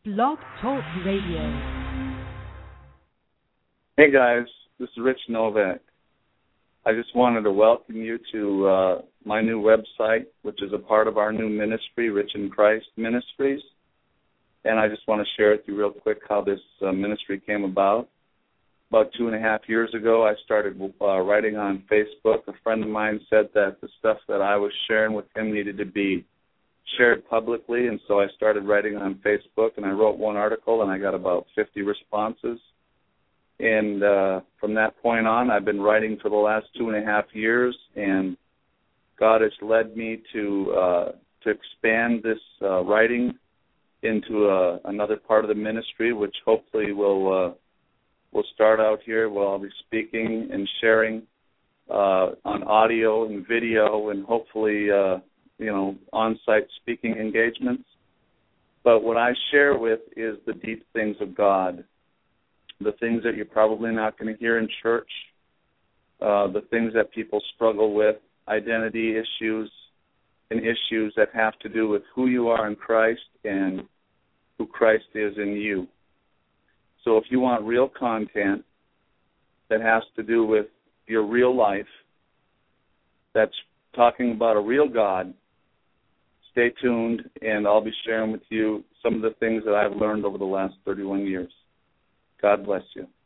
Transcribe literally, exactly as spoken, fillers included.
Blog Talk Radio. Hey guys, this is Rich Novak. I just wanted to welcome you to uh, my new website, which is a part of our new ministry, Rich in Christ Ministries. And I just want to share with you real quick how this uh, ministry came about. About two and a half years ago, I started uh, writing on Facebook. A friend of mine said that the stuff that I was sharing with him needed to be shared publicly, and so I started writing on Facebook, and I wrote one article, and I got about fifty responses. And uh, from that point on, I've been writing for the last two and a half years, and God has led me to uh, to expand this uh, writing into uh, another part of the ministry, which hopefully will uh, will start out here where I'll be speaking and sharing uh, on audio and video, and hopefully, uh, you know, on-site speaking engagements. But what I share with is the deep things of God, the things that you're probably not going to hear in church, uh, the things that people struggle with, identity issues, and issues that have to do with who you are in Christ and who Christ is in you. So if you want real content that has to do with your real life, that's talking about a real God, stay tuned, and I'll be sharing with you some of the things that I've learned over the last thirty-one years. God bless you.